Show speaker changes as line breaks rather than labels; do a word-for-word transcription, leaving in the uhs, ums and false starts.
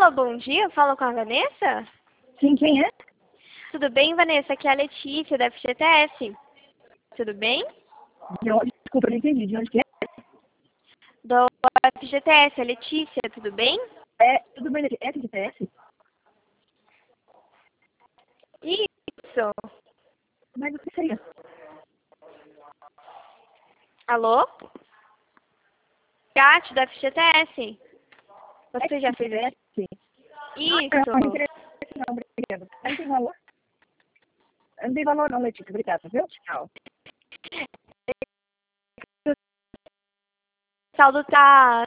Alô, bom dia, falo com a Vanessa?
Sim, quem é?
Tudo bem, Vanessa? Aqui é a Letícia, da F G T S. Tudo bem?
De onde? Desculpa, eu não entendi. De onde que é?
Do F G T S, a Letícia, tudo bem?
É, tudo bem, é F G T S?
Isso.
Mas o que seria?
Alô? Chat da F G T S. Você já fez
F G T S?
isso?
Não, não interessa não, obrigada. Não tem valor? Não tem valor não, Letícia. Obrigada, viu? Tchau.
O saldo tá